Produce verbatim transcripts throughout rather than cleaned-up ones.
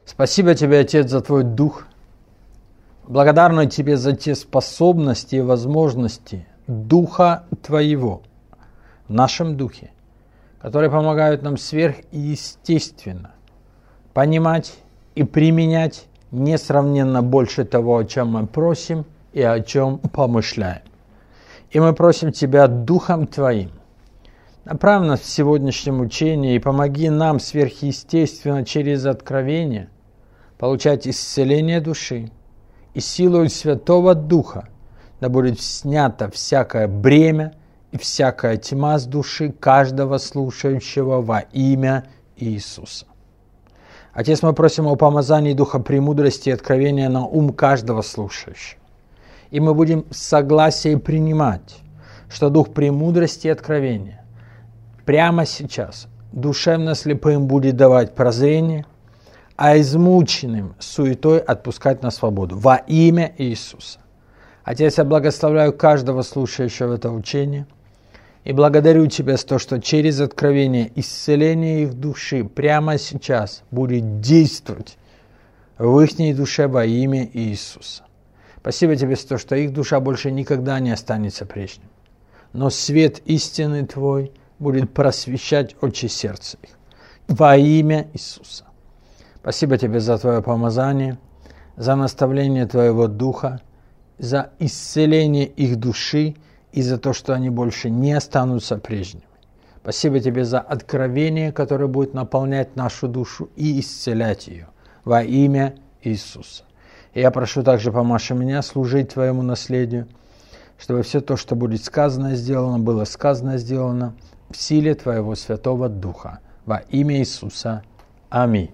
Спасибо Тебе, Отец, за Твой Дух. Благодарны Тебе за те способности и возможности Духа Твоего в нашем Духе, которые помогают нам сверхъестественно понимать и применять несравненно больше того, о чем мы просим и о чем помышляем. И мы просим Тебя Духом Твоим, направь нас в сегодняшнем учении и помоги нам сверхъестественно через откровение получать исцеление души, и силою Святого Духа да будет снято всякое бремя и всякая тьма с души каждого слушающего во имя Иисуса. Отец, мы просим о помазании Духа премудрости и откровения на ум каждого слушающего. И мы будем в согласии принимать, что Дух премудрости и откровения прямо сейчас душевно слепым будет давать прозрение, а измученным суетой отпускать на свободу во имя Иисуса. Отец, я благословляю каждого слушающего это учение и благодарю Тебя за то, что через откровение исцеление их души прямо сейчас будет действовать в их душе во имя Иисуса. Спасибо Тебе за то, что их душа больше никогда не останется прежним, но свет истины Твой будет просвещать очи сердца их во имя Иисуса. Спасибо Тебе за Твое помазание, за наставление Твоего Духа, за исцеление их души и за то, что они больше не останутся прежними. Спасибо Тебе за откровение, которое будет наполнять нашу душу и исцелять ее во имя Иисуса. И я прошу также, помаши меня служить Твоему наследию, чтобы все то, что будет сказано и сделано, было сказано и сделано в силе Твоего Святого Духа во имя Иисуса. Аминь.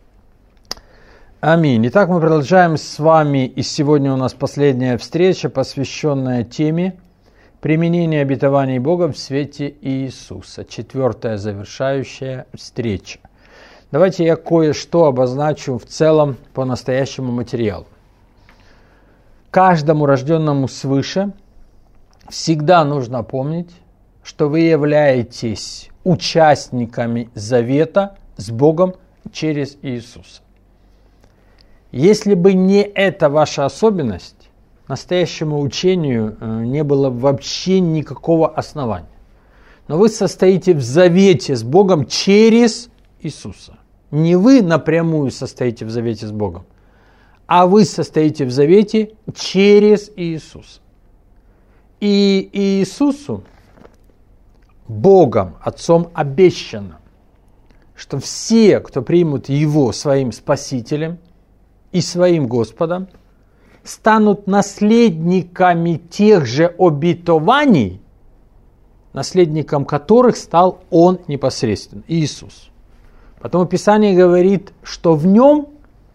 Аминь. Итак, мы продолжаем с вами, и сегодня у нас последняя встреча, посвященная теме применения обетований Бога в свете Иисуса. Четвертая завершающая встреча. Давайте я кое-что обозначу в целом по настоящему материалу. Каждому рожденному свыше всегда нужно помнить, что вы являетесь участниками завета с Богом через Иисуса. Если бы не эта ваша особенность, настоящему учению не было вообще никакого основания. Но вы состоите в завете с Богом через Иисуса. Не вы напрямую состоите в завете с Богом, а вы состоите в завете через Иисуса. И Иисусу, Богом, Отцом обещано, что все, кто примут Его своим Спасителем и своим Господом, станут наследниками тех же обетований, наследником которых стал Он непосредственно, Иисус. Потому Писание говорит, что в Нем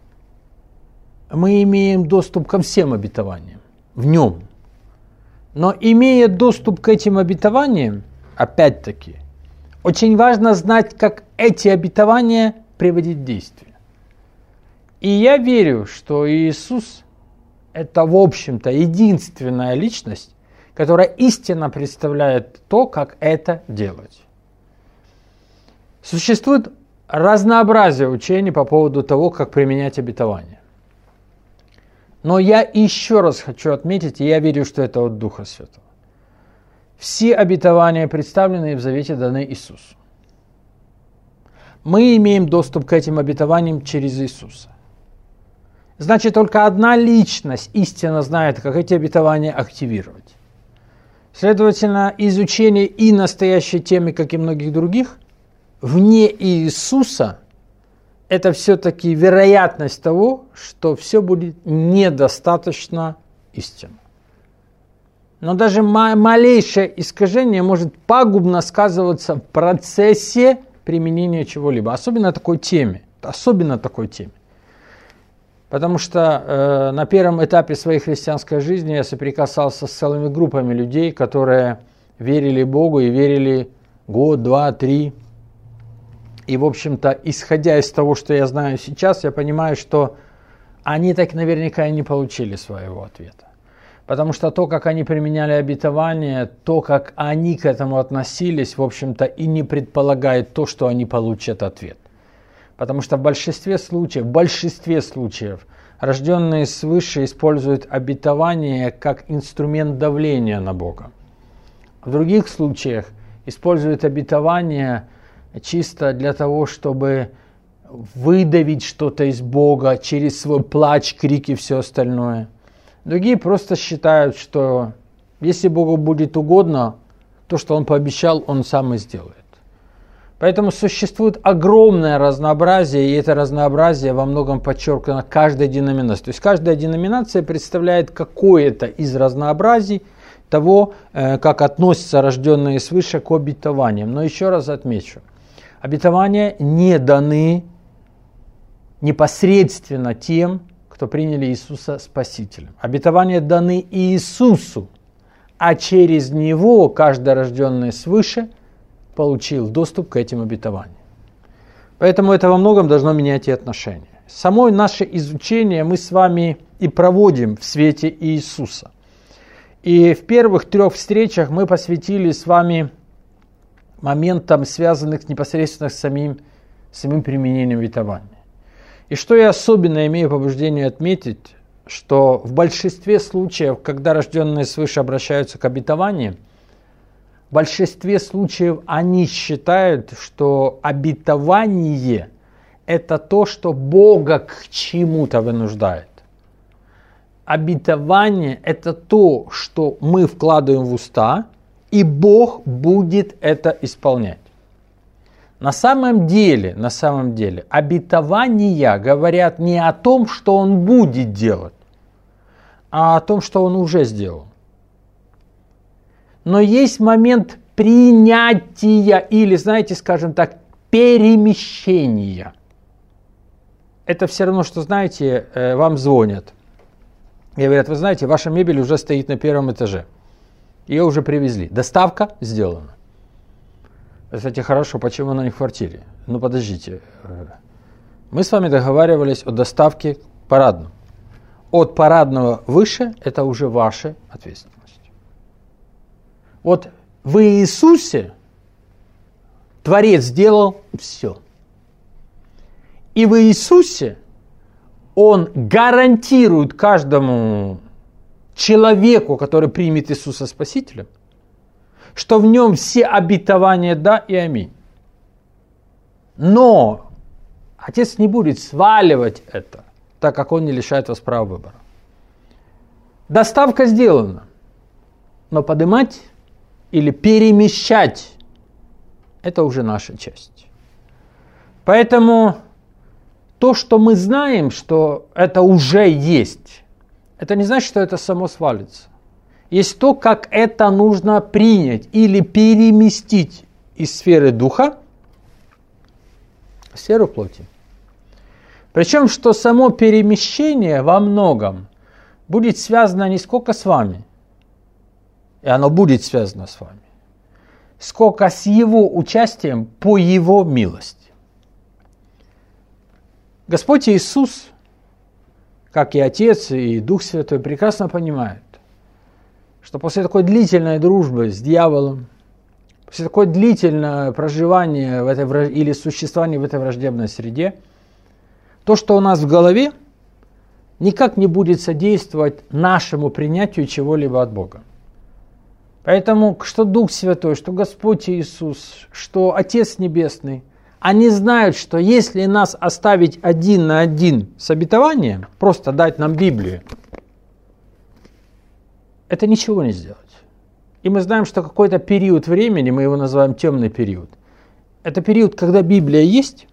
мы имеем доступ ко всем обетованиям. В Нем. Но имея доступ к этим обетованиям, опять-таки, очень важно знать, как эти обетования приводить в действие. И я верю, что Иисус – это, в общем-то, единственная личность, которая истинно представляет то, как это делать. Существует разнообразие учений по поводу того, как применять обетования. Но я еще раз хочу отметить, и я верю, что это от Духа Святого. Все обетования, представленные в Завете, даны Иисусу. Мы имеем доступ к этим обетованиям через Иисуса. Значит, только одна личность истинно знает, как эти обетования активировать. Следовательно, изучение и настоящей темы, как и многих других, вне Иисуса, это все-таки вероятность того, что все будет недостаточно истинно. Но даже малейшее искажение может пагубно сказываться в процессе применения чего-либо, особенно такой теме, особенно такой теме. Потому что э, на первом этапе своей христианской жизни я соприкасался с целыми группами людей, которые верили Богу и верили год, два, три. И, в общем-то, исходя из того, что я знаю сейчас, я понимаю, что они так наверняка и не получили своего ответа. Потому что то, как они применяли обетование, то, как они к этому относились, в общем-то, и не предполагает то, что они получат ответ. Потому что в большинстве случаев, в большинстве случаев рожденные свыше используют обетование как инструмент давления на Бога. В других случаях используют обетование чисто для того, чтобы выдавить что-то из Бога через свой плач, крик и все остальное. Другие просто считают, что если Богу будет угодно, то, что Он пообещал, Он сам и сделает. Поэтому существует огромное разнообразие, и это разнообразие во многом подчеркано каждой деноминацией. То есть каждая деноминация представляет какое-то из разнообразий того, как относятся рожденные свыше к обетованиям. Но еще раз отмечу, обетования не даны непосредственно тем, кто приняли Иисуса Спасителем. Обетования даны Иисусу, а через Него каждый рожденный свыше получил доступ к этим обетованиям. Поэтому это во многом должно менять и отношения. Само наше изучение мы с вами и проводим в свете Иисуса. И в первых трех встречах мы посвятили с вами моментам, связанным непосредственно с самим, самим применением обетования. И что я особенно имею побуждение отметить, что в большинстве случаев, когда рожденные свыше обращаются к обетованиям, в большинстве случаев они считают, что обетование – это то, что Бога к чему-то вынуждает. Обетование – это то, что мы вкладываем в уста, и Бог будет это исполнять. На самом деле, на самом деле, обетования говорят не о том, что Он будет делать, а о том, что Он уже сделал. Но есть момент принятия или, знаете, скажем так, перемещения. Это все равно, что, знаете, вам звонят. И говорят, вы знаете, ваша мебель уже стоит на первом этаже. Ее уже привезли. Доставка сделана. Кстати, хорошо, почему она не в квартире? Ну, подождите. Мы с вами договаривались о доставке парадного. От парадного выше – это уже ваша ответственность. Вот в Иисусе Творец сделал все. И в Иисусе Он гарантирует каждому человеку, который примет Иисуса Спасителем, что в нем все обетования да и аминь. Но Отец не будет сваливать это, так как Он не лишает вас права выбора. Доставка сделана, но поднимать или перемещать – это уже наша часть. Поэтому то, что мы знаем, что это уже есть, это не значит, что это само свалится. Есть то, как это нужно принять или переместить из сферы духа в сферу плоти. Причем, что само перемещение во многом будет связано не сколько с вами, и оно будет связано с вами, сколько с Его участием по Его милости. Господь Иисус, как и Отец, и Дух Святой, прекрасно понимают, что после такой длительной дружбы с дьяволом, после такой длительного проживания в этой, или существования в этой враждебной среде, то, что у нас в голове, никак не будет содействовать нашему принятию чего-либо от Бога. Поэтому, что Дух Святой, что Господь Иисус, что Отец Небесный, они знают, что если нас оставить один на один с обетованием, просто дать нам Библию, это ничего не сделать. И мы знаем, что какой-то период времени, мы его называем темный период, это период, когда Библия есть,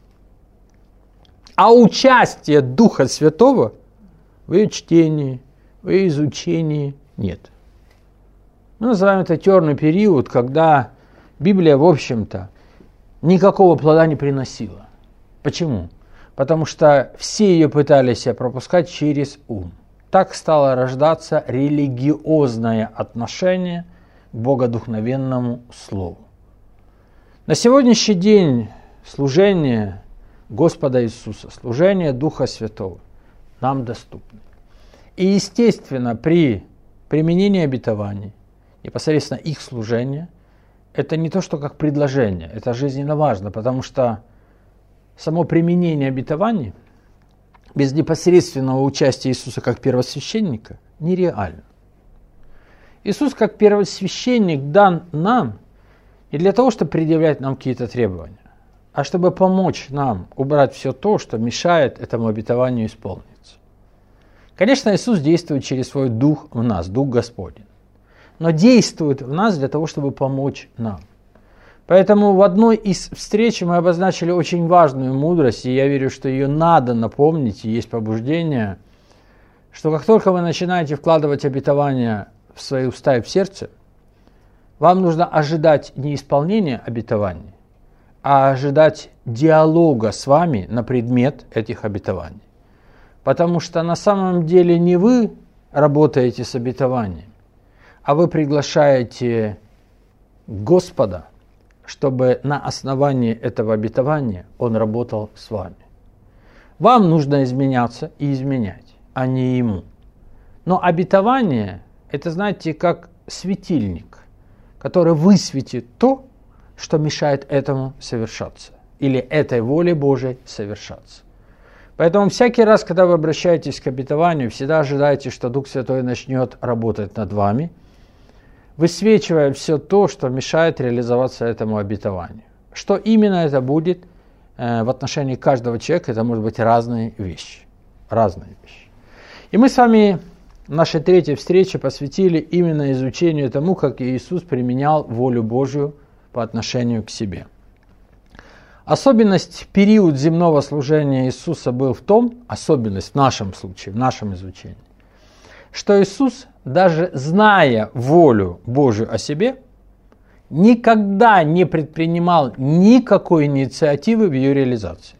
а участие Духа Святого в ее чтении, в ее изучении нет. Мы называем это черный период, когда Библия, в общем-то, никакого плода не приносила. Почему? Потому что все ее пытались пропускать через ум. Так стало рождаться религиозное отношение к богодухновенному слову. На сегодняшний день служение Господа Иисуса, служение Духа Святого нам доступно. И, естественно, при применении обетований, непосредственно их служения, это не то, что как предложение, это жизненно важно, потому что само применение обетований без непосредственного участия Иисуса как первосвященника нереально. Иисус как первосвященник дан нам не для того, чтобы предъявлять нам какие-то требования, а чтобы помочь нам убрать все то, что мешает этому обетованию исполниться. Конечно, Иисус действует через свой Дух в нас, Дух Господень, но действует в нас для того, чтобы помочь нам. Поэтому в одной из встреч мы обозначили очень важную мудрость, и я верю, что ее надо напомнить, и есть побуждение, что как только вы начинаете вкладывать обетования в свои уста и в сердце, вам нужно ожидать не исполнения обетований, а ожидать диалога с вами на предмет этих обетований. Потому что на самом деле не вы работаете с обетованием, а вы приглашаете Господа, чтобы на основании этого обетования Он работал с вами. Вам нужно изменяться и изменять, а не Ему. Но обетование – это, знаете, как светильник, который высветит то, что мешает этому совершаться, или этой воле Божией совершаться. Поэтому всякий раз, когда вы обращаетесь к обетованию, всегда ожидайте, что Дух Святой начнет работать над вами, высвечивая все то, что мешает реализоваться этому обетованию. Что именно это будет э, в отношении каждого человека, это может быть разные вещи. Разные вещи. И мы с вами в нашей третьей встрече посвятили именно изучению тому, как Иисус применял волю Божию по отношению к себе. Особенность период земного служения Иисуса был в том, особенность в нашем случае, в нашем изучении, что Иисус, даже зная волю Божию о себе, никогда не предпринимал никакой инициативы в ее реализации.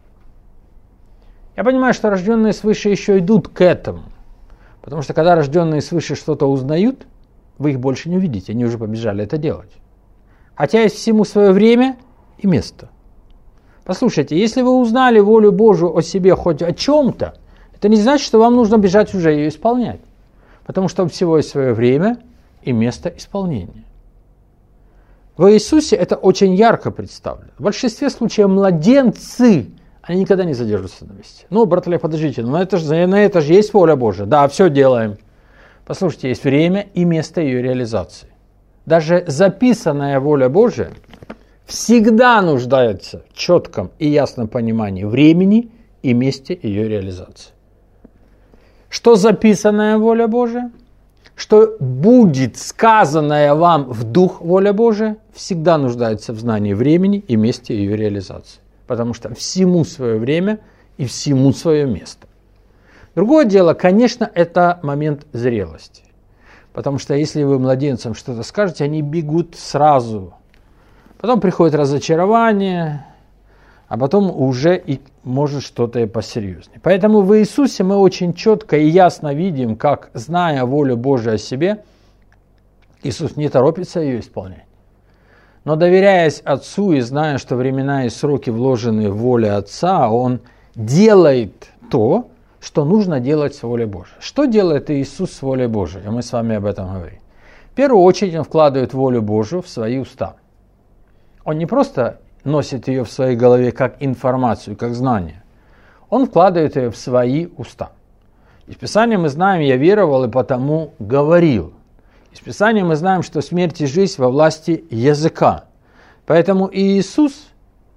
Я понимаю, что рожденные свыше еще идут к этому, потому что когда рожденные свыше что-то узнают, вы их больше не увидите, они уже побежали это делать. Хотя есть всему свое время и место. Послушайте, если вы узнали волю Божию о себе хоть о чем-то, это не значит, что вам нужно бежать уже ее исполнять. Потому что у всего есть свое время и место исполнения. В Иисусе это очень ярко представлено. В большинстве случаев младенцы, они никогда не задержатся на месте. Ну, брат Олег, подождите, но это же, на это же есть воля Божия. Да, все делаем. Послушайте, есть время и место ее реализации. Даже записанная воля Божия всегда нуждается в четком и ясном понимании времени и месте ее реализации. Что записанная воля Божия, что будет сказанная вам в дух воля Божия, всегда нуждается в знании времени и месте ее реализации. Потому что всему свое время и всему свое место. Другое дело, конечно, это момент зрелости. Потому что если вы младенцам что-то скажете, они бегут сразу. Потом приходит разочарование, а потом уже и может что-то и посерьезнее. Поэтому в Иисусе мы очень четко и ясно видим, как, зная волю Божию о себе, Иисус не торопится ее исполнять. Но доверяясь Отцу и зная, что времена и сроки вложены в волю Отца, Он делает то, что нужно делать с волей Божией. Что делает Иисус с волей Божией? И мы с вами об этом говорим. В первую очередь Он вкладывает волю Божию в свои уста. Он не просто носит ее в своей голове как информацию, как знание. Он вкладывает ее в свои уста. Из Писания мы знаем, я веровал и потому говорил. Из Писания мы знаем, что смерть и жизнь во власти языка. Поэтому Иисус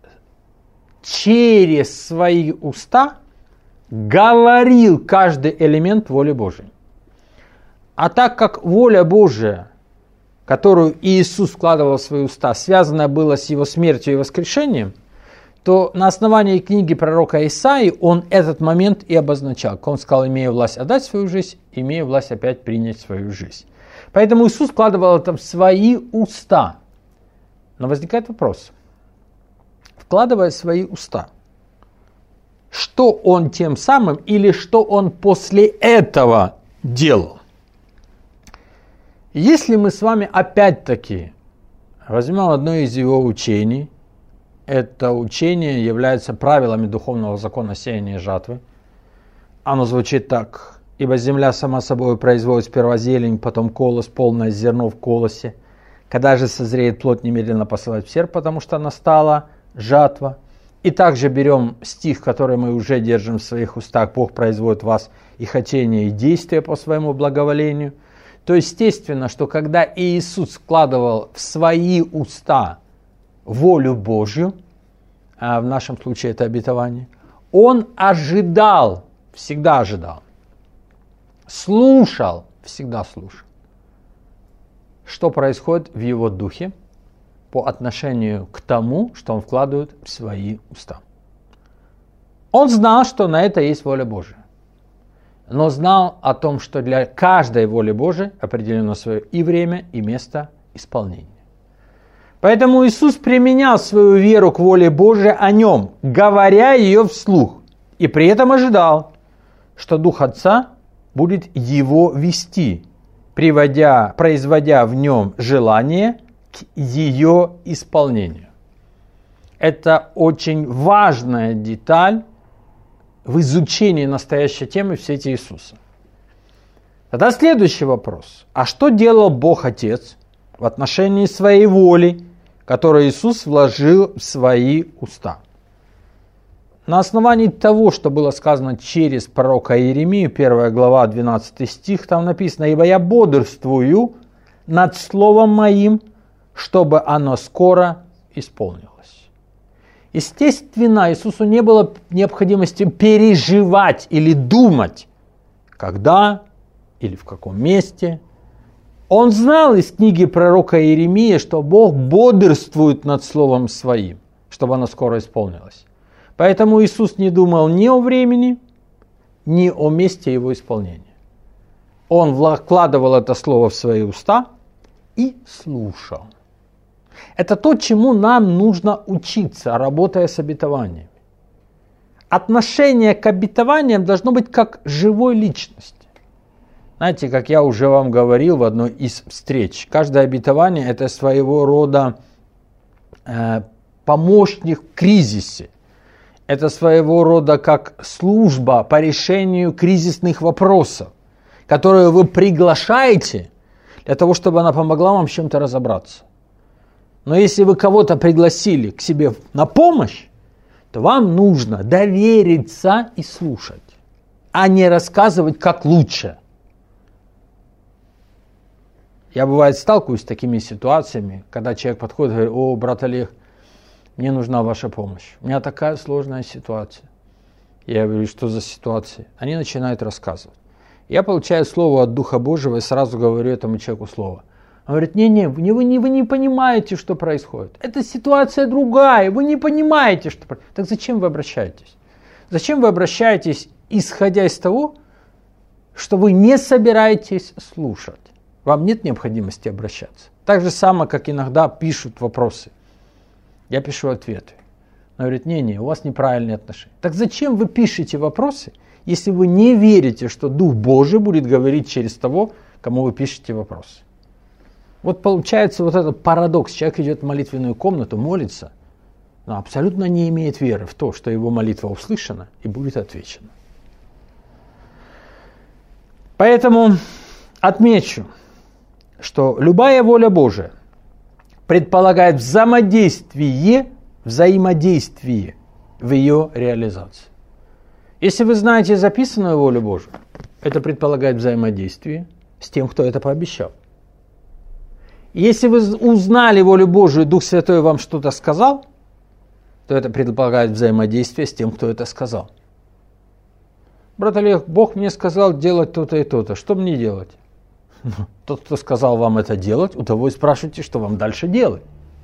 через свои уста говорил каждый элемент воли Божией. А так как воля Божия, которую Иисус вкладывал в свои уста, связана была с Его смертью и воскрешением, то на основании книги пророка Исаии он этот момент и обозначал. Он сказал, имея власть отдать свою жизнь, имея власть опять принять свою жизнь. Поэтому Иисус вкладывал это в свои уста. Но возникает вопрос. Вкладывая в свои уста, что Он тем самым или что Он после этого делал? Если мы с вами опять-таки возьмем одно из Его учений, это учение является правилами духовного закона сеяния и жатвы. Оно звучит так. Ибо земля сама собой производит сперва зелень, потом колос, полное зерно в колосе. Когда же созреет плод, немедленно посылать в серп, потому что настала жатва. И также берем стих, который мы уже держим в своих устах. Бог производит в вас и хотение, и действия по своему благоволению. То естественно, что когда Иисус вкладывал в свои уста волю Божью, а в нашем случае это обетование, Он ожидал, всегда ожидал, слушал, всегда слушал, что происходит в Его духе по отношению к тому, что Он вкладывает в свои уста. Он знал, что на это есть воля Божия, но знал о том, что для каждой воли Божией определено свое и время, и место исполнения. Поэтому Иисус применял свою веру к воле Божией о Нем, говоря ее вслух, и при этом ожидал, что Дух Отца будет Его вести, приводя, производя в Нем желание к ее исполнению. Это очень важная деталь в изучении настоящей темы в свете Иисуса. Тогда следующий вопрос. А что делал Бог Отец в отношении своей воли, которую Иисус вложил в свои уста? На основании того, что было сказано через пророка Иеремию, первая глава, двенадцатый стих, там написано: «Ибо я бодрствую над словом моим, чтобы оно скоро исполнилось». Естественно, Иисусу не было необходимости переживать или думать, когда или в каком месте. Он знал из книги пророка Иеремии, что Бог бодрствует над словом своим, чтобы оно скоро исполнилось. Поэтому Иисус не думал ни о времени, ни о месте его исполнения. Он вкладывал это слово в свои уста и слушал. Это то, чему нам нужно учиться, работая с обетованиями. Отношение к обетованиям должно быть как живой личности. Знаете, как я уже вам говорил в одной из встреч, каждое обетование – это своего рода э, помощник в кризисе. Это своего рода как служба по решению кризисных вопросов, которую вы приглашаете для того, чтобы она помогла вам в чем-то разобраться. Но если вы кого-то пригласили к себе на помощь, то вам нужно довериться и слушать, а не рассказывать, как лучше. Я, бывает, сталкиваюсь с такими ситуациями, когда человек подходит и говорит: «О, брат Олег, мне нужна ваша помощь. У меня такая сложная ситуация». Я говорю: «Что за ситуация?» Они начинают рассказывать. Я получаю слово от Духа Божьего и сразу говорю этому человеку слово. Он говорит: «Не-не, вы не, вы, не, вы не понимаете, что происходит. Это ситуация другая, вы не понимаете, что происходит». Так зачем вы обращаетесь? Зачем вы обращаетесь, исходя из того, что вы не собираетесь слушать? Вам нет необходимости обращаться. Так же самое, как иногда пишут вопросы. Я пишу ответы. Он говорит: «Не-не, у вас неправильные отношения». Так зачем вы пишете вопросы, если вы не верите, что Дух Божий будет говорить через того, кому вы пишете вопросы? Вот получается вот этот парадокс. Человек идет в молитвенную комнату, молится, но абсолютно не имеет веры в то, что его молитва услышана и будет отвечена. Поэтому отмечу, что любая воля Божия предполагает взаимодействие, взаимодействие в ее реализации. Если вы знаете записанную волю Божию, это предполагает взаимодействие с тем, кто это пообещал. Если вы узнали волю Божию, Дух Святой вам что-то сказал, то это предполагает взаимодействие с тем, кто это сказал. Брат Олег, Бог мне сказал делать то-то и то-то. Что мне делать? Тот, кто сказал вам это делать, у того и спрашивайте, что вам дальше делать.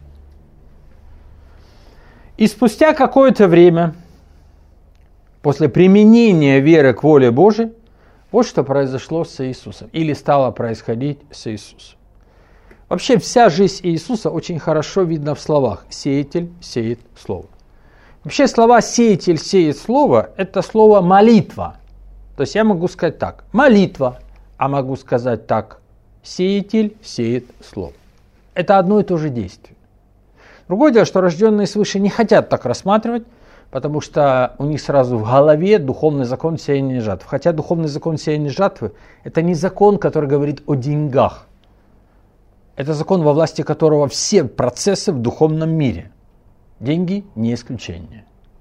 И спустя какое-то время, после применения веры к воле Божией, вот что произошло с Иисусом, или стало происходить с Иисусом. Вообще вся жизнь Иисуса очень хорошо видна в словах. Сеятель сеет слово. Вообще слова «сеятель сеет слово» – это слово «молитва». То есть я могу сказать так: молитва, а могу сказать так: сеятель сеет слово. Это одно и то же действие. Другое дело, что рожденные свыше не хотят так рассматривать, потому что у них сразу в голове духовный закон сеяния жатвы. Хотя духовный закон сеяния жатвы – это не закон, который говорит о деньгах. Это закон, во власти которого все процессы в духовном мире. Деньги не исключение.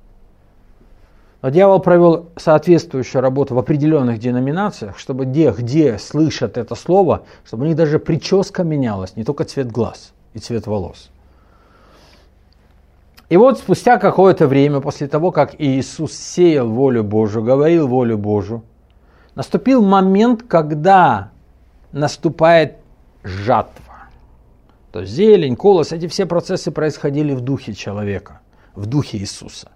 Но дьявол провел соответствующую работу в определенных деноминациях, чтобы где, где слышат это слово, чтобы у них даже прическа менялась, не только цвет глаз и цвет волос. И вот спустя какое-то время, после того, как Иисус сеял волю Божию, говорил волю Божию, наступил момент, когда наступает жатва. То есть зелень, колос, эти все процессы происходили в духе человека, в духе Иисуса.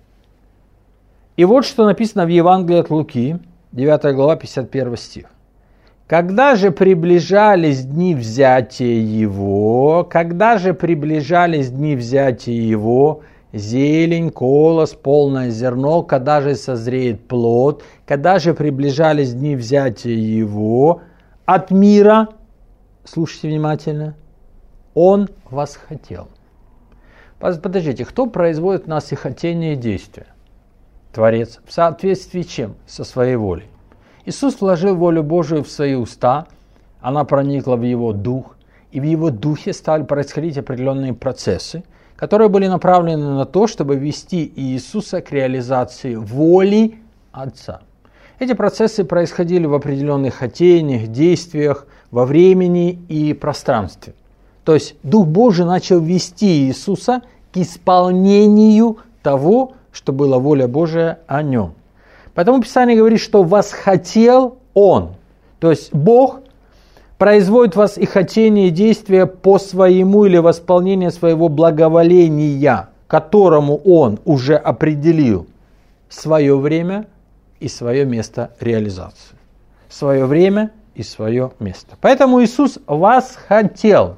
И вот что написано в Евангелии от Луки, девятая глава, пятьдесят первый стих. «Когда же приближались дни взятия его, когда же приближались дни взятия его, зелень, колос, полное зерно, когда же созреет плод, когда же приближались дни взятия его от мира, слушайте внимательно, он восхотел». Подождите, кто производит в нас и хотение и действия? Творец. В соответствии с чем? Со своей волей. Иисус вложил волю Божию в свои уста, она проникла в его дух, и в его духе стали происходить определенные процессы, которые были направлены на то, чтобы вести Иисуса к реализации воли Отца. Эти процессы происходили в определенных хотениях, действиях, во времени и пространстве. То есть Дух Божий начал вести Иисуса к исполнению того, что была воля Божия о нем. Поэтому Писание говорит, что восхотел Он. То есть Бог производит в вас и хотение, и действия по своему или восполнению своего благоволения, которому Он уже определил свое время и свое место реализации. Свое время и свое место. Поэтому Иисус восхотел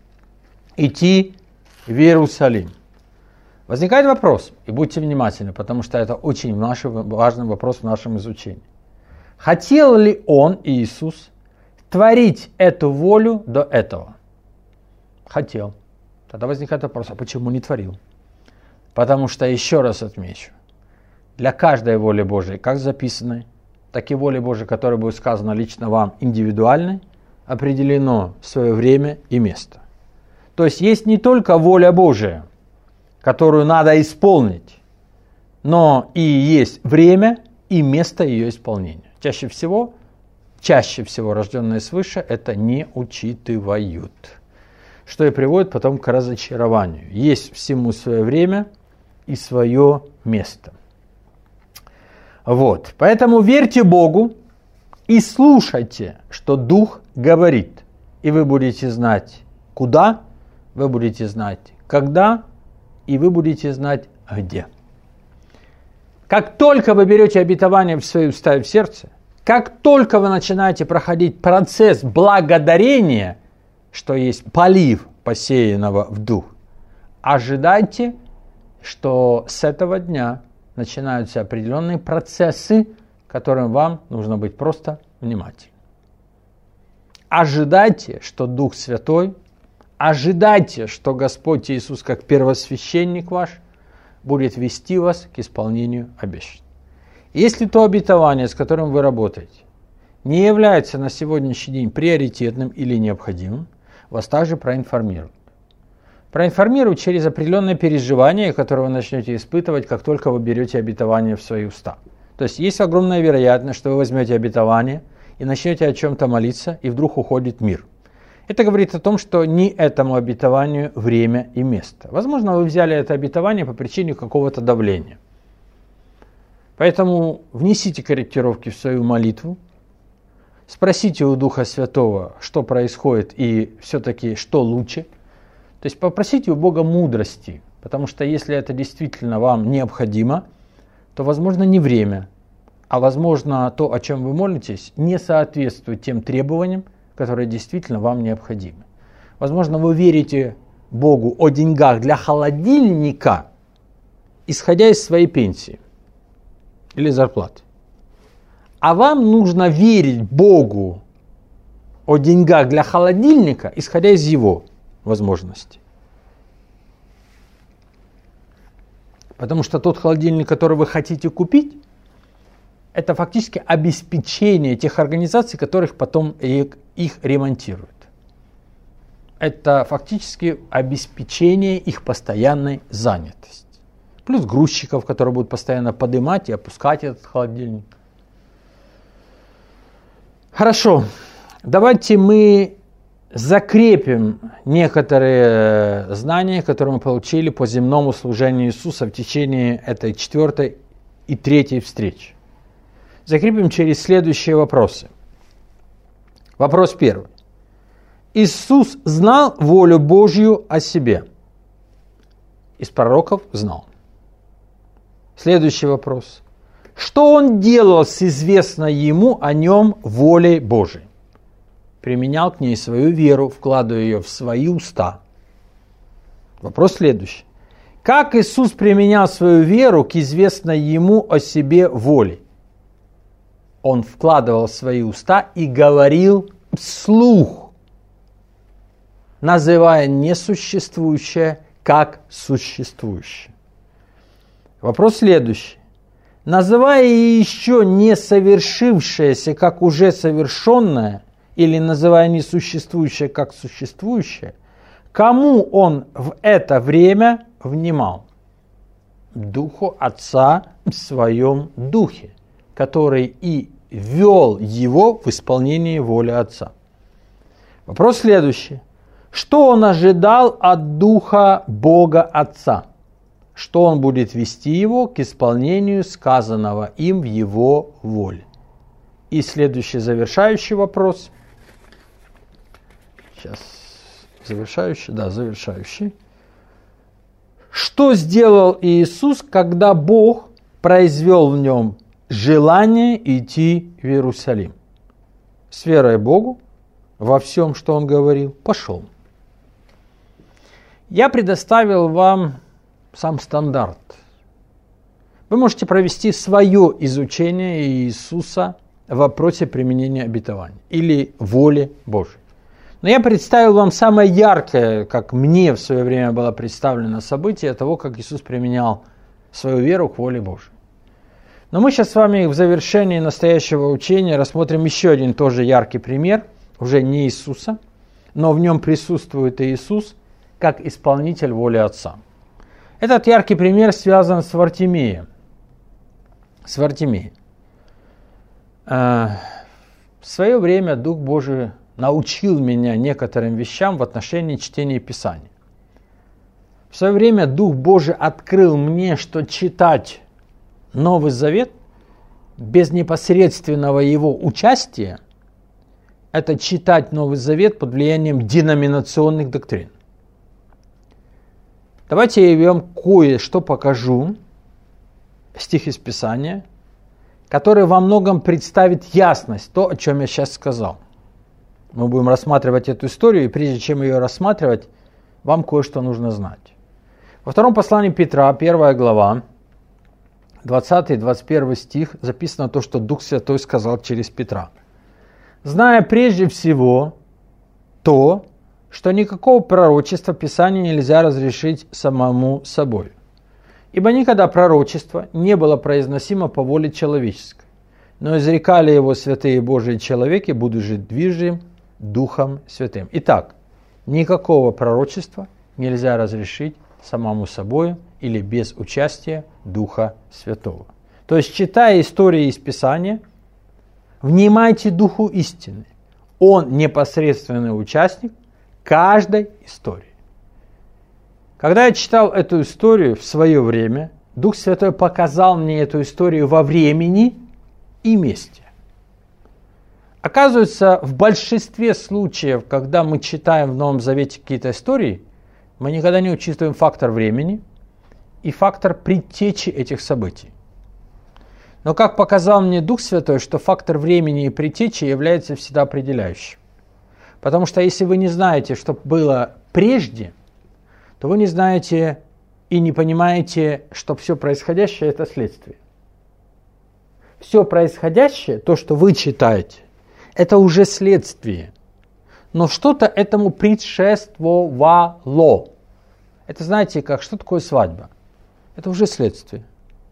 идти в Иерусалим. Возникает вопрос, и будьте внимательны, потому что это очень важный вопрос в нашем изучении. Хотел ли Он, Иисус, творить эту волю до этого? Хотел. Тогда возникает вопрос, а почему не творил? Потому что, еще раз отмечу, для каждой воли Божией, как записанной, так и воли Божией, которая будет сказана лично вам индивидуальной, определено свое время и место. То есть есть не только воля Божия, которую надо исполнить, но и есть время и место ее исполнения. Чаще всего, чаще всего рожденные свыше это не учитывают, что и приводит потом к разочарованию. Есть всему свое время и свое место. Вот. Поэтому верьте Богу и слушайте, что Дух говорит, и вы будете знать, куда, вы будете знать, когда, и вы будете знать, где. Как только вы берете обетование в свои уста и в сердце, как только вы начинаете проходить процесс благодарения, что есть полив посеянного в дух, ожидайте, что с этого дня начинаются определенные процессы, которым вам нужно быть просто внимательным. Ожидайте, что Дух Святой, ожидайте, что Господь Иисус, как первосвященник ваш, будет вести вас к исполнению обещаний. Если то обетование, с которым вы работаете, не является на сегодняшний день приоритетным или необходимым, вас также проинформируют. Проинформируют через определенное переживание, которое вы начнете испытывать, как только вы берете обетование в свои уста. То есть есть огромная вероятность, что вы возьмете обетование и начнете о чем-то молиться, и вдруг уходит мир. Это говорит о том, что не этому обетованию время и место. Возможно, вы взяли это обетование по причине какого-то давления. Поэтому внесите корректировки в свою молитву, спросите у Духа Святого, что происходит и все-таки что лучше. То есть попросите у Бога мудрости, потому что если это действительно вам необходимо, то, возможно, не время, а, возможно, то, о чем вы молитесь, не соответствует тем требованиям, которые действительно вам необходимы. Возможно, вы верите Богу о деньгах для холодильника, исходя из своей пенсии или зарплаты. А вам нужно верить Богу о деньгах для холодильника, исходя из его возможностей. Потому что тот холодильник, который вы хотите купить, это фактически обеспечение тех организаций, которых потом их ремонтируют. Это фактически обеспечение их постоянной занятости. Плюс грузчиков, которые будут постоянно поднимать и опускать этот холодильник. Хорошо, давайте мы закрепим некоторые знания, которые мы получили по земному служению Иисуса в течение этой четвертой и третьей встречи. Закрепим через следующие вопросы. Вопрос первый. Иисус знал волю Божью о себе. Из пророков знал. Следующий вопрос. Что он делал с известной ему о нем волей Божией? Применял к ней свою веру, вкладывая ее в свои уста. Вопрос следующий. Как Иисус применял свою веру к известной ему о себе воле? Он вкладывал в свои уста и говорил вслух, называя несуществующее как существующее. Вопрос следующий. Называя еще не совершившееся как уже совершенное, или называя несуществующее как существующее, кому он в это время внимал? Духу Отца в своем духе, который и вел его в исполнении воли Отца. Вопрос следующий. Что он ожидал от Духа Бога Отца? Что он будет вести его к исполнению сказанного им в его воле? И следующий завершающий вопрос. Сейчас, завершающий, да, завершающий. Что сделал Иисус, когда Бог произвел в нем желание идти в Иерусалим? С верой Богу во всем, что Он говорил, пошел. Я предоставил вам сам стандарт. Вы можете провести свое изучение Иисуса в вопросе применения обетований или воли Божией. Но я представил вам самое яркое, как мне в свое время было представлено событие того, как Иисус применял свою веру к воле Божией. Но мы сейчас с вами в завершении настоящего учения рассмотрим еще один тоже яркий пример, уже не Иисуса, но в нем присутствует Иисус как исполнитель воли Отца. Этот яркий пример связан с Вартимеем. С Вартимеем. В свое время Дух Божий научил меня некоторым вещам в отношении чтения Писания. В свое время Дух Божий открыл мне, что читать Новый Завет без непосредственного его участия – это читать Новый Завет под влиянием деноминационных доктрин. Давайте я вам кое-что покажу, стих из Писания, который во многом представит ясность, то, о чем я сейчас сказал. Мы будем рассматривать эту историю, и прежде чем ее рассматривать, вам кое-что нужно знать. Во втором послании Петра, первая глава, двадцатый двадцать первый стих, записано то, что Дух Святой сказал через Петра. «Зная прежде всего то, что никакого пророчества Писания нельзя разрешить самому собой. Ибо никогда пророчество не было произносимо по воле человеческой, но изрекали его святые Божии человеки, будучи движим Духом Святым». Итак, никакого пророчества нельзя разрешить самому собой или без участия Духа Святого. То есть, читая истории из Писания, внимайте Духу истины. Он непосредственный участник каждой истории. Когда я читал эту историю в свое время, Дух Святой показал мне эту историю во времени и месте. Оказывается, в большинстве случаев, когда мы читаем в Новом Завете какие-то истории, мы никогда не учитываем фактор времени и фактор предтечи этих событий. Но как показал мне Дух Святой, что фактор времени и предтечи является всегда определяющим. Потому что если вы не знаете, что было прежде, то вы не знаете и не понимаете, что все происходящее – это следствие. Все происходящее, то, что вы читаете, это уже следствие. Но что-то этому предшествовало. Это знаете как, что такое свадьба? Это уже следствие.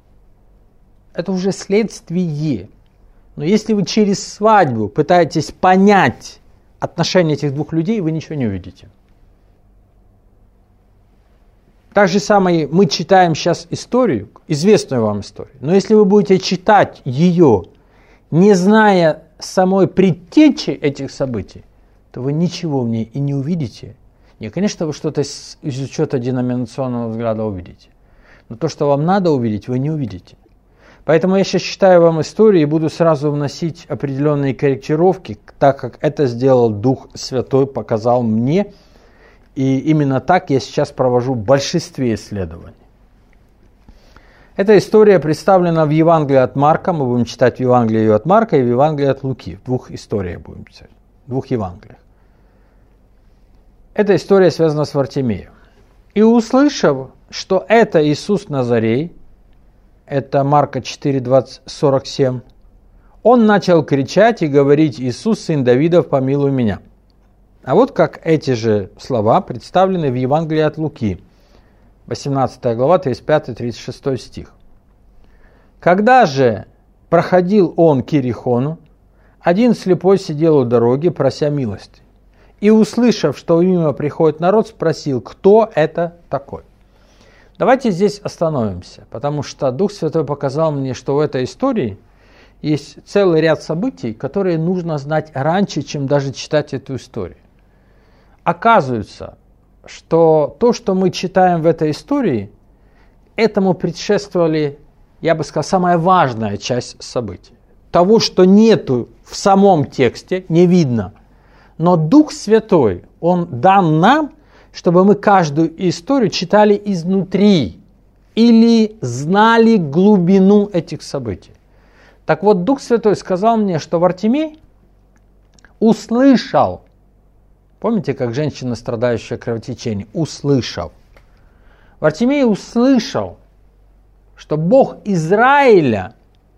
Это уже следствие. Но если вы через свадьбу пытаетесь понять отношения этих двух людей, вы ничего не увидите. Так же самое мы читаем сейчас историю, известную вам историю, но если вы будете читать ее, не зная самой предтечи этих событий, то вы ничего в ней и не увидите. Не, конечно, вы что-то из учета деноминационного взгляда увидите, но то, что вам надо увидеть, вы не увидите. Поэтому я сейчас читаю вам историю и буду сразу вносить определенные корректировки, так как это сделал Дух Святой, показал мне. И именно так я сейчас провожу в большинстве исследований. Эта история представлена в Евангелии от Марка. Мы будем читать в Евангелии от Марка и в Евангелии от Луки. В двух историях будем читать. В двух Евангелиях. Эта история связана с Вартимеем. «И услышав, что это Иисус Назарей», это Марка четыре, двадцать, сорок семь, «он начал кричать и говорить: Иисус, сын Давидов, помилуй меня». А вот как эти же слова представлены в Евангелии от Луки, восемнадцатая глава, тридцать пятый тридцать шестой стих. «Когда же проходил он к Иерихону, один слепой сидел у дороги, прося милости, и, услышав, что мимо приходит народ, спросил: кто это такой?» Давайте здесь остановимся, потому что Дух Святой показал мне, что в этой истории есть целый ряд событий, которые нужно знать раньше, чем даже читать эту историю. Оказывается, что то, что мы читаем в этой истории, этому предшествовали, я бы сказал, самая важная часть событий. Того, что нету в самом тексте, не видно. Но Дух Святой, Он дан нам, чтобы мы каждую историю читали изнутри или знали глубину этих событий. Так вот, Дух Святой сказал мне, что Вартимей услышал, помните, как женщина, страдающая кровотечением, услышал. Вартимей услышал, что Бог Израиля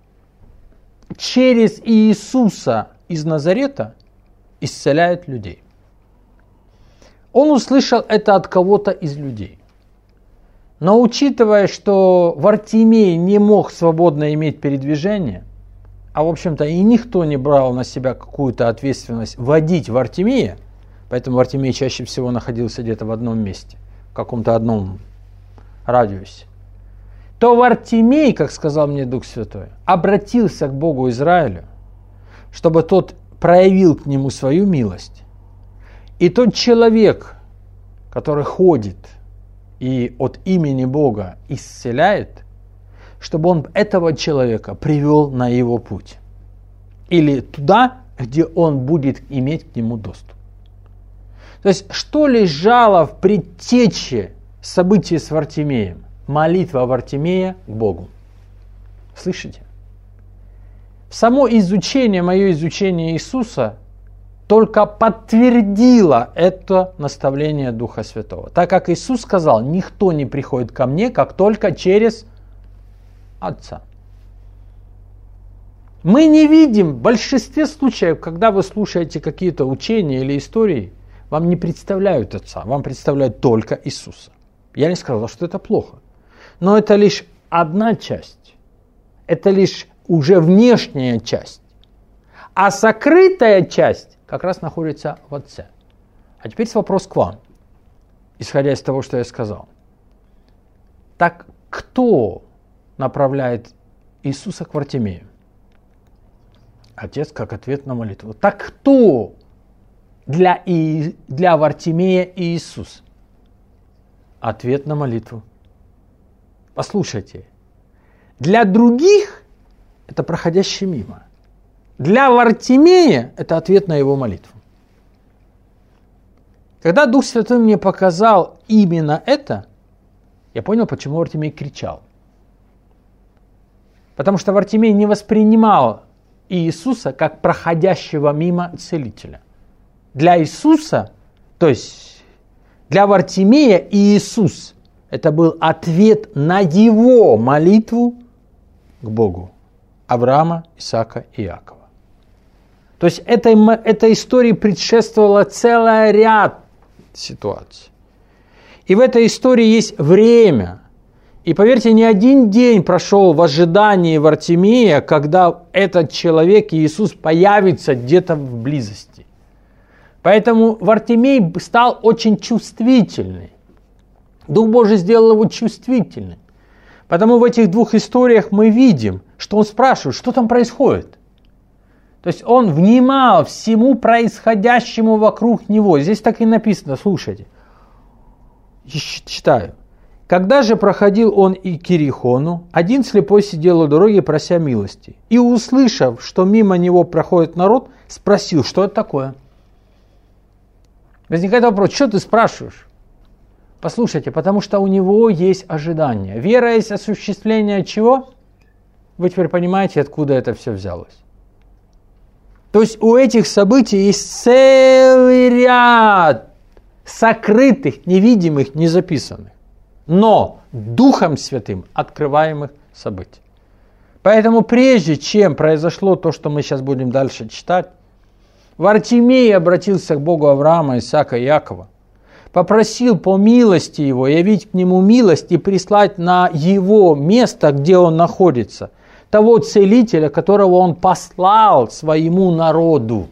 через Иисуса из Назарета исцеляет людей. Он услышал это от кого-то из людей. Но учитывая, что Вартимей не мог свободно иметь передвижение, а в общем-то и никто не брал на себя какую-то ответственность водить Вартимея, поэтому Вартимей чаще всего находился где-то в одном месте, в каком-то одном радиусе, то Вартимей, как сказал мне Дух Святой, обратился к Богу Израилю, чтобы тот проявил к нему свою милость. И тот человек, который ходит и от имени Бога исцеляет, чтобы он этого человека привел на его путь. Или туда, где он будет иметь к нему доступ. То есть, что лежало в предтече событий с Вартимеем? Молитва Вартимея к Богу. Слышите? Само изучение, мое изучение Иисуса только подтвердило это наставление Духа Святого. Так как Иисус сказал: никто не приходит ко мне, как только через Отца. Мы не видим, в большинстве случаев, когда вы слушаете какие-то учения или истории, вам не представляют Отца, вам представляют только Иисуса. Я не сказал, что это плохо. Но это лишь одна часть. Это лишь уже внешняя часть. А сокрытая часть как раз находится в Отце. А теперь вопрос к вам, исходя из того, что я сказал. Так кто направляет Иисуса к Вартимею? Отец, как ответ на молитву. Так кто для, и, для Вартимея и Иисус? Ответ на молитву. Послушайте, для других это проходящий мимо. Для Вартимея это ответ на его молитву. Когда Дух Святой мне показал именно это, я понял, почему Вартимей кричал. Потому что Вартимей не воспринимал Иисуса как проходящего мимо целителя. Для Иисуса, то есть для Вартимея Иисус, это был ответ на его молитву к Богу Авраама, Исаака и Иакова. То есть этой, этой истории предшествовала целый ряд ситуаций. И в этой истории есть время. И поверьте, не один день прошел в ожидании Вартимея, когда этот человек, Иисус, появится где-то в близости. Поэтому Вартимей стал очень чувствительный. Дух Божий сделал его чувствительным. Потому в этих двух историях мы видим, что он спрашивает, что там происходит. То есть он внимал всему происходящему вокруг него. Здесь так и написано, слушайте. Читаю. Когда же проходил он и к Иерихону, один слепой сидел у дороги, прося милости. И, услышав, что мимо него проходит народ, спросил, что это такое. Возникает вопрос, что ты спрашиваешь? Послушайте, потому что у него есть ожидание. Вера есть осуществление чего? Вы теперь понимаете, откуда это все взялось. То есть у этих событий есть целый ряд сокрытых, невидимых, незаписанных, но Духом Святым открываемых событий. Поэтому прежде чем произошло то, что мы сейчас будем дальше читать, Вартимей обратился к Богу Авраама, Исаака и Якова, попросил по милости его явить к нему милость и прислать на его место, где он находится, того целителя, которого он послал своему народу.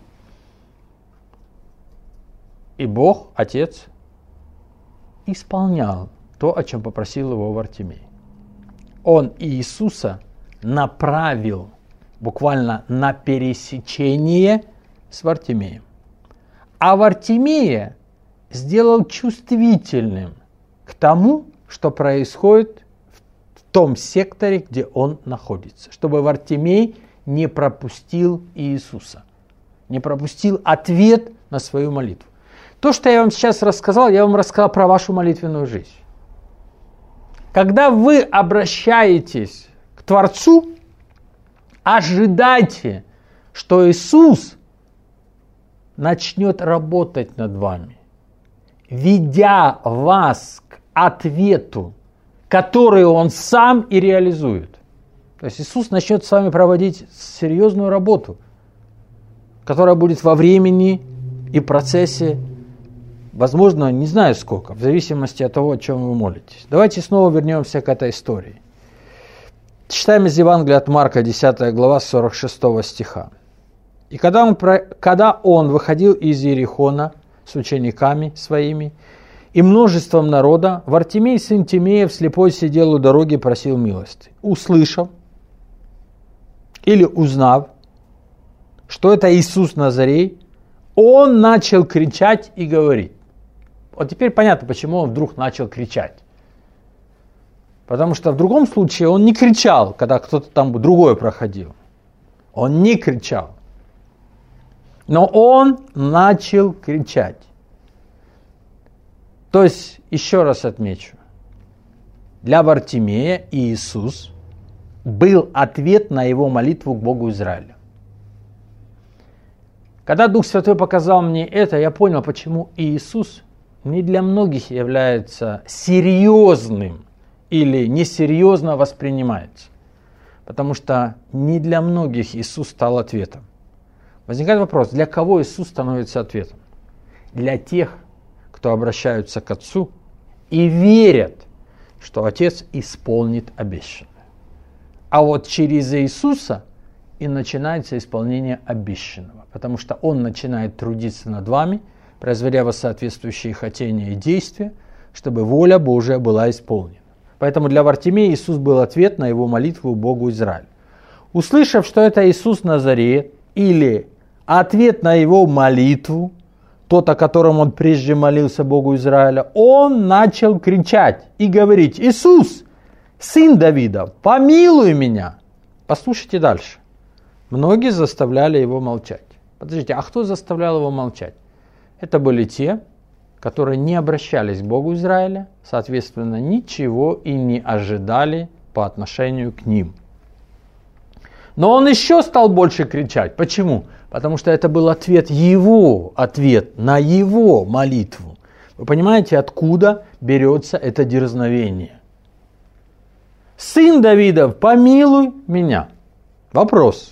И Бог, Отец, исполнял то, о чем попросил его Вартимей. Он Иисуса направил буквально на пересечение с Вартимеем. А Вартимея сделал чувствительным к тому, что происходит в том секторе, где он находится. Чтобы Вартимей не пропустил Иисуса, не пропустил ответ на свою молитву. То, что я вам сейчас рассказал, я вам рассказал про вашу молитвенную жизнь. Когда вы обращаетесь к Творцу, ожидайте, что Иисус начнет работать над вами, ведя вас к ответу, который Он сам и реализует. То есть Иисус начнет с вами проводить серьезную работу, которая будет во времени и процессе, возможно, не знаю сколько, в зависимости от того, о чем вы молитесь. Давайте снова вернемся к этой истории. Читаем из Евангелия от Марка, десятая глава, сорок шестого стиха. «И когда он, когда он выходил из Иерихона с учениками своими и множеством народа, Вартимей, сын Тимеев, слепой, сидел у дороги и просил милости. Услышав или узнав, что это Иисус Назарей, он начал кричать и говорить». Вот теперь понятно, почему он вдруг начал кричать. Потому что в другом случае он не кричал, когда кто-то там другой проходил. Он не кричал. Но он начал кричать. То есть, еще раз отмечу, для Вартимея Иисус был ответ на его молитву к Богу Израиля. Когда Дух Святой показал мне это, я понял, почему Иисус не для многих является серьезным или несерьезно воспринимается. Потому что не для многих Иисус стал ответом. Возникает вопрос, для кого Иисус становится ответом? Для тех, кто обращаются к Отцу и верят, что Отец исполнит обещанное. А вот через Иисуса и начинается исполнение обещанного, потому что Он начинает трудиться над вами, производя вас соответствующие хотения и действия, чтобы воля Божия была исполнена. Поэтому для Вартимея Иисус был ответ на его молитву Богу Израиля. Услышав, что это Иисус Назарет, или ответ на его молитву, тот, о котором он прежде молился Богу Израиля, он начал кричать и говорить: «Иисус, сын Давида, помилуй меня!» Послушайте дальше. Многие заставляли его молчать. Подождите, а кто заставлял его молчать? Это были те, которые не обращались к Богу Израиля, соответственно, ничего и не ожидали по отношению к ним. Но он еще стал больше кричать. Почему? Потому что это был ответ его, ответ на его молитву. Вы понимаете, откуда берется это дерзновение? «Сын Давидов, помилуй меня». Вопрос.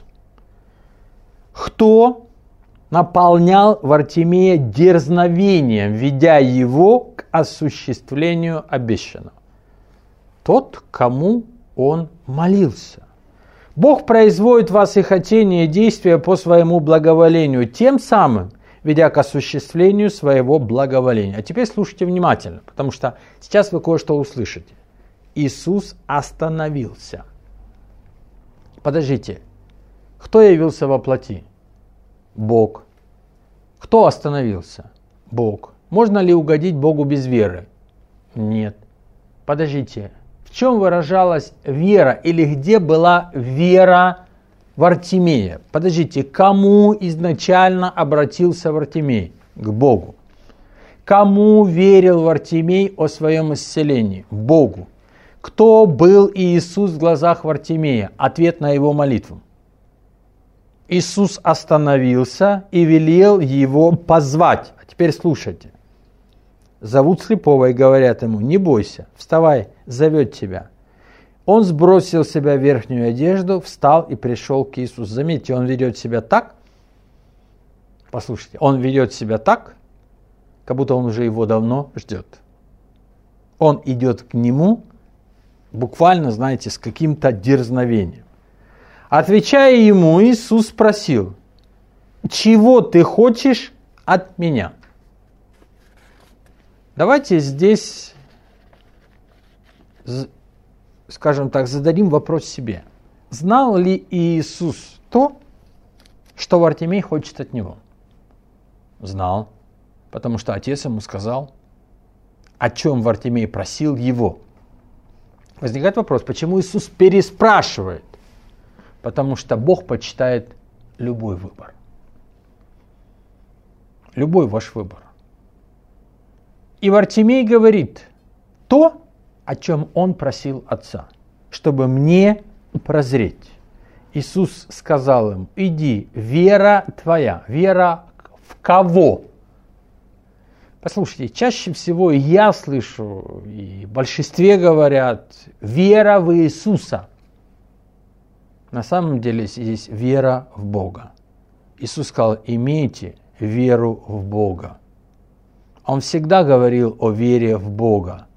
Кто наполнял Вартимея дерзновением, ведя его к осуществлению обещанного? Тот, кому он молился. Бог производит в вас и хотения, и действия по своему благоволению, тем самым ведя к осуществлению своего благоволения. А теперь слушайте внимательно, потому что сейчас вы кое-что услышите. Иисус остановился. Подождите, кто явился во плоти? Бог. Кто остановился? Бог. Можно ли угодить Богу без веры? Нет. Подождите, в чем выражалась вера или где была вера Вартимея? Подождите, кому изначально обратился Вартимей? К Богу. Кому верил Вартимей о своем исцелении? Богу. Кто был Иисус в глазах Вартимея? Ответ на его молитву. Иисус остановился и велел его позвать. А теперь слушайте. Зовут слепого и говорят ему: не бойся, вставай, зовет тебя. Он сбросил с себя верхнюю одежду, встал и пришел к Иисусу. Заметьте, он ведет себя так, послушайте, он ведет себя так, как будто он уже его давно ждет. Он идет к нему, буквально, знаете, с каким-то дерзновением. Отвечая ему, Иисус спросил: чего ты хочешь от меня? Давайте здесь, скажем так, зададим вопрос себе. Знал ли Иисус то, что Вартимей хочет от него? Знал, потому что Отец ему сказал, о чем Вартимей просил его. Возникает вопрос, почему Иисус переспрашивает? Потому что Бог почитает любой выбор. Любой ваш выбор. И Вартимей говорит то, о чем он просил Отца, чтобы мне прозреть. Иисус сказал им: иди, вера твоя. Вера в кого? Послушайте, чаще всего я слышу, и в большинстве говорят, вера в Иисуса. На самом деле здесь вера в Бога. Иисус сказал: имейте веру в Бога. Он всегда говорил о вере в Бога.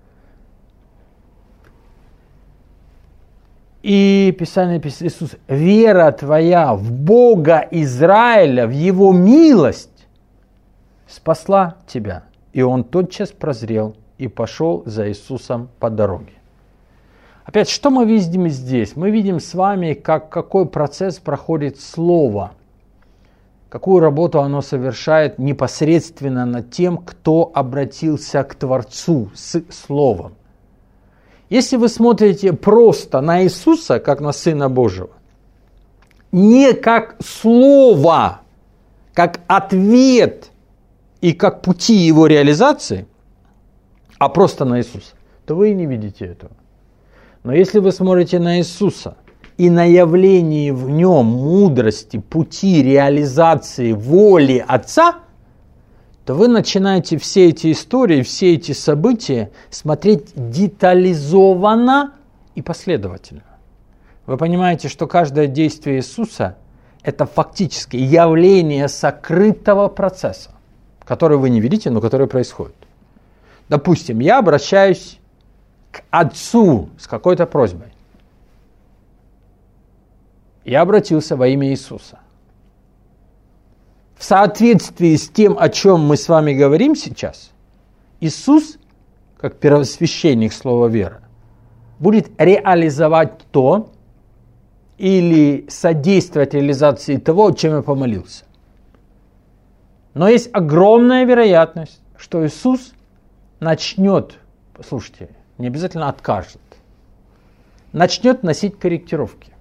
И Писание пишет: Иисус, вера твоя в Бога Израиля, в Его милость спасла тебя. И он тотчас прозрел и пошел за Иисусом по дороге. Опять, что мы видим здесь? Мы видим с вами, как, какой процесс проходит Слово. Какую работу оно совершает непосредственно над тем, кто обратился к Творцу с Словом. Если вы смотрите просто на Иисуса, как на Сына Божьего, не как Слово, как ответ и как пути Его реализации, а просто на Иисуса, то вы и не видите этого. Но если вы смотрите на Иисуса и на явление в нем мудрости, пути реализации воли Отца, то вы начинаете все эти истории, все эти события смотреть детализованно и последовательно. Вы понимаете, что каждое действие Иисуса – это фактически явление сокрытого процесса, который вы не видите, но который происходит. Допустим, я обращаюсь к Отцу с какой-то просьбой. Я обратился во имя Иисуса. В соответствии с тем, о чем мы с вами говорим сейчас, Иисус, как первосвященник слова веры, будет реализовать то или содействовать реализации того, о чем я помолился. Но есть огромная вероятность, что Иисус начнет, послушайте, не обязательно откажет, начнет носить корректировки,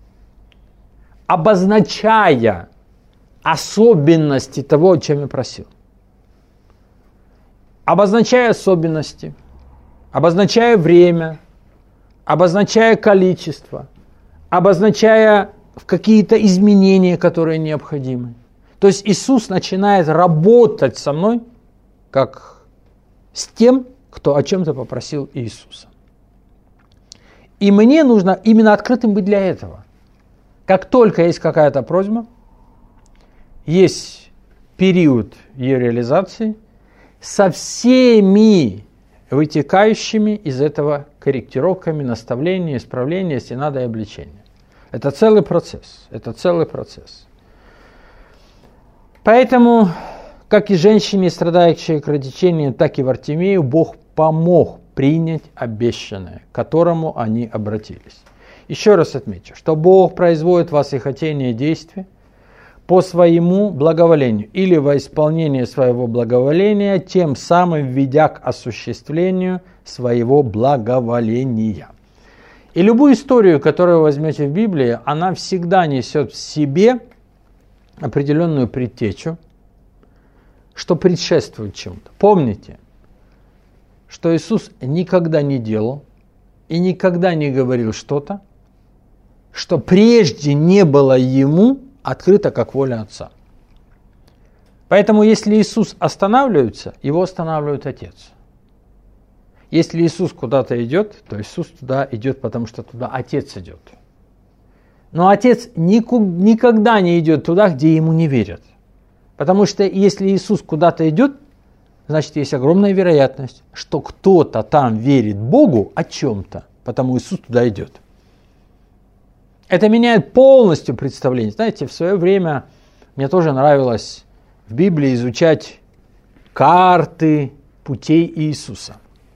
обозначая особенности того, о чем я просил. Обозначая особенности, обозначая время, обозначая количество, обозначая какие-то изменения, которые необходимы. То есть Иисус начинает работать со мной, как с тем, кто о чем-то попросил Иисуса. И мне нужно именно открытым быть для этого. Как только есть какая-то просьба, есть период ее реализации со всеми вытекающими из этого корректировками, наставления, исправления, если надо, и обличения. Это целый процесс. Это целый процесс. Поэтому, Как и женщине, страдающей кровотечением, так и Вартимею, Бог помог принять обещанное, к которому они обратились. Еще раз отмечу, что Бог производит в вас и хотение и действия по своему благоволению или во исполнение своего благоволения, тем самым ведя к осуществлению своего благоволения. И любую историю, которую вы возьмете в Библии, она всегда несет в себе определенную предтечу, что предшествует чему-то. Помните, что Иисус никогда не делал и никогда не говорил что-то, что прежде не было Ему открыто как воля Отца. Поэтому, если Иисус останавливается, Его останавливает Отец. Если Иисус куда-то идет, то Иисус туда идет, потому что туда Отец идет. Но Отец никогда не идет туда, где Ему не верят. Потому что если Иисус куда-то идет, значит, есть огромная вероятность, что кто-то там верит Богу о чем-то, потому Иисус туда идет. Это меняет полностью представление. Знаете, в свое время мне тоже нравилось в Библии изучать карты путей Иисуса.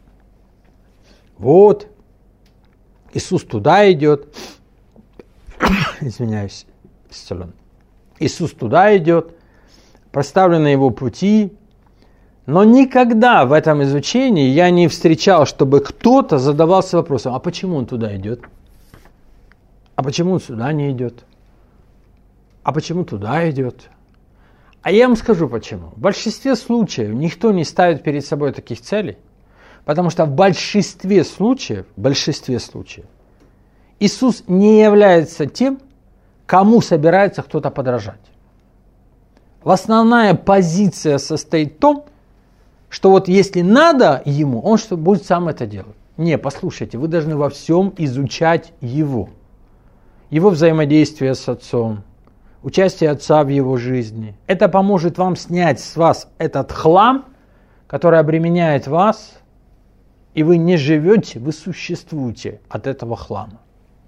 Вот, Иисус туда идет. Извиняюсь, Иисус туда идет. Проставлены Его пути. Но никогда в этом изучении я не встречал, чтобы кто-то задавался вопросом, а почему Он туда идет? А почему Он сюда не идет? А почему туда идет? А я вам скажу почему. В большинстве случаев никто не ставит перед собой таких целей, потому что в большинстве случаев, в большинстве случаев Иисус не является тем, кому собирается кто-то подражать. Основная позиция состоит в том, что вот если надо Ему, Он что будет сам это делать. Не, послушайте, вы должны во всем изучать Его. Его взаимодействие с Отцом, участие Отца в Его жизни. Это поможет вам снять с вас этот хлам, который обременяет вас, и вы не живете, вы существуете от этого хлама.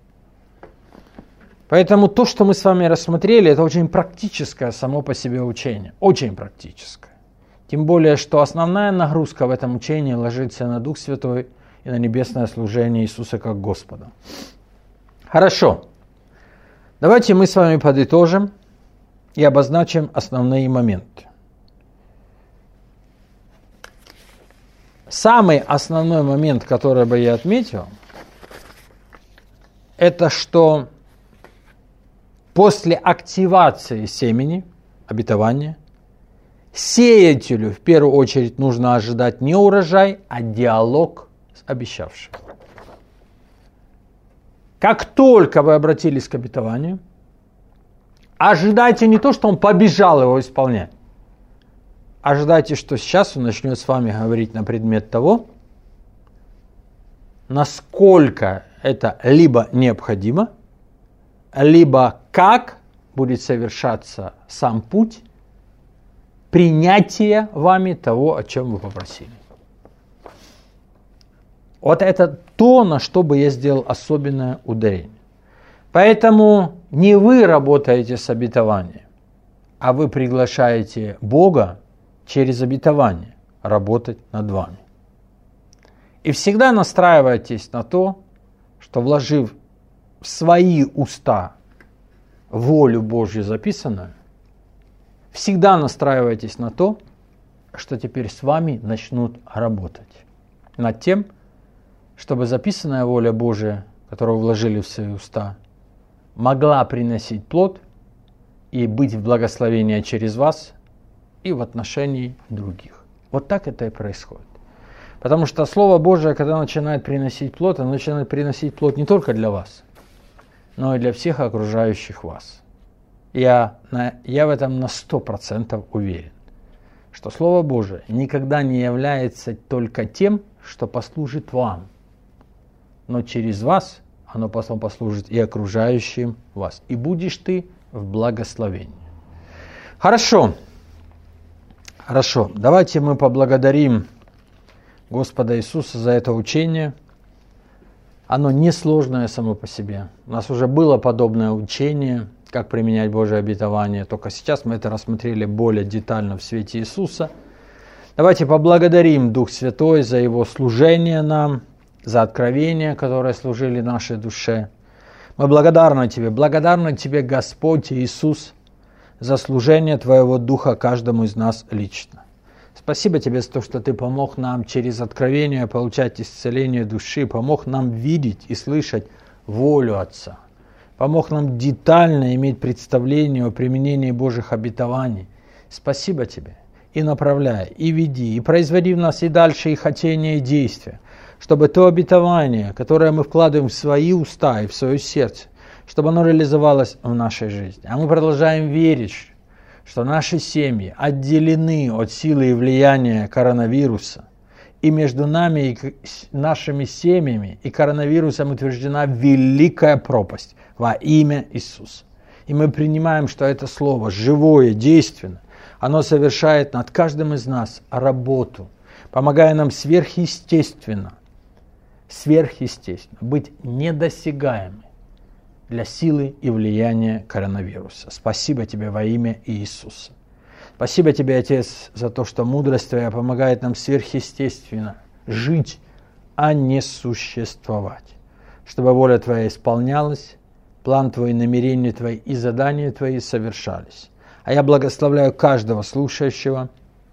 Поэтому то, что мы с вами рассмотрели, это очень практическое само по себе учение. Очень практическое. Тем более, что основная нагрузка в этом учении ложится на Дух Святой и на небесное служение Иисуса как Господа. Хорошо. Давайте мы с вами подытожим и обозначим основные моменты. Самый основной момент, который бы я отметил, это что после активации семени, обетования, сеятелю в первую очередь нужно ожидать не урожай, а диалог с обещавшим. Как только вы обратились к обетованию, ожидайте не то, что он побежал его исполнять. Ожидайте, что сейчас он начнет с вами говорить на предмет того, насколько это либо необходимо, либо как будет совершаться сам путь принятия вами того, о чем вы попросили. Вот это то, на что бы я сделал особенное ударение. Поэтому не вы работаете с обетованием, а вы приглашаете Бога через обетование работать над вами. И всегда настраивайтесь на то, что вложив в свои уста волю Божью записанную, всегда настраивайтесь на то, что теперь с вами начнут работать над тем, чтобы записанная воля Божия, которую вложили в свои уста, могла приносить плод и быть в благословении через вас и в отношении других. Вот так это и происходит. Потому что Слово Божие, когда начинает приносить плод, оно начинает приносить плод не только для вас, но и для всех окружающих вас. Я, на, я в этом на сто процентов уверен, что Слово Божие никогда не является только тем, что послужит вам, но через вас оно потом послужит и окружающим вас. И будешь ты в благословении. Хорошо. Хорошо. Давайте мы поблагодарим Господа Иисуса за это учение. Оно несложное само по себе. У нас уже было подобное учение. как применять Божие обетование. Только сейчас мы это рассмотрели более детально в свете Иисуса. Давайте поблагодарим Дух Святой за Его служение нам, за откровения, которые служили нашей душе. Мы благодарны Тебе, благодарны Тебе, Господь Иисус, за служение Твоего Духа каждому из нас лично. Спасибо Тебе за то, что Ты помог нам через откровение получать исцеление души, помог нам видеть и слышать волю Отца, помог нам детально иметь представление о применении Божьих обетований. Спасибо Тебе. И направляй, и веди, и производи в нас и дальше и хотения, и действия, чтобы то обетование, которое мы вкладываем в свои уста и в свое сердце, чтобы оно реализовалось в нашей жизни. А мы продолжаем верить, что наши семьи отделены от силы и влияния коронавируса, и между нами и нашими семьями и коронавирусом утверждена великая пропасть во имя Иисуса. И мы принимаем, что это слово живое, действенное, оно совершает над каждым из нас работу, помогая нам сверхъестественно, сверхъестественно быть недосягаемыми для силы и влияния коронавируса. Спасибо Тебе во имя Иисуса. Спасибо Тебе, Отец, за то, что мудрость Твоя помогает нам сверхъестественно жить, а не существовать. Чтобы воля Твоя исполнялась, план Твой, намерения Твои и задания Твои совершались. А я благословляю каждого слушающего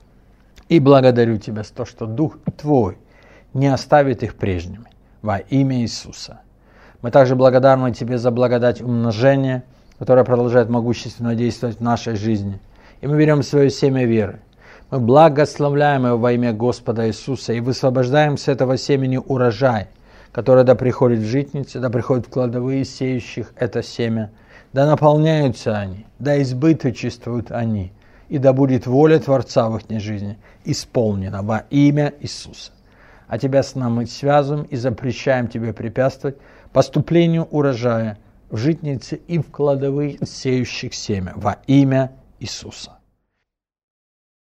и благодарю Тебя за то, что Дух Твой не оставит их прежними во имя Иисуса. Мы также благодарны Тебе за благодать умножения, которая продолжает могущественно действовать в нашей жизни. И мы берем свое семя веры. Мы благословляем его во имя Господа Иисуса и высвобождаем с этого семени урожай, который да приходит в житницы, да приходит в кладовые сеющих это семя, да наполняются они, да избыточествуют они, и да будет воля Творца в их жизни исполнена во имя Иисуса. А Тебя с нами мы связываем и запрещаем Тебе препятствовать поступлению урожая в житницы и в кладовые сеющих семя во имя Иисуса.